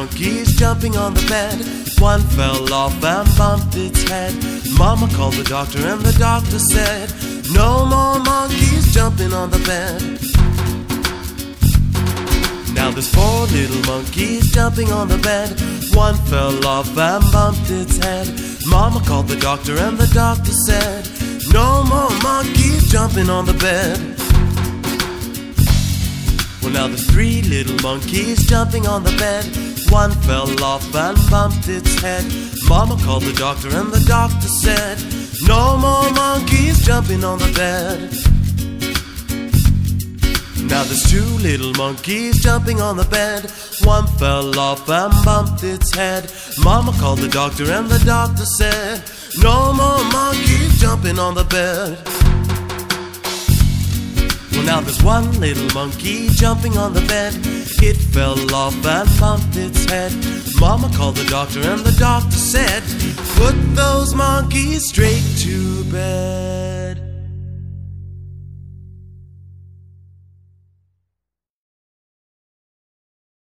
monkeys jumping on the bed. One fell off and bumped its head. Mama called the doctor and the doctor said, no more monkeys jumping on the bed. Now there's 4 little monkeys jumping on the bed. One fell off and bumped its head. Mama called the doctor and the doctor said, no more monkeys jumping on the bed. Well, now there's 3 little monkeys jumping on the bed. One fell off and bumped its head. Mama called the doctor and the doctor said, no more monkeys jumping on the bed. Now there's 2 little monkeys jumping on the bed. One fell off and bumped its head. Mama called the doctor and the doctor said, no more monkeys jumping on the bed. Well, now there's 1 little monkey jumping on the bed. It fell off and bumped its head. Mama called the doctor and the doctor said, put those monkeys straight to bed.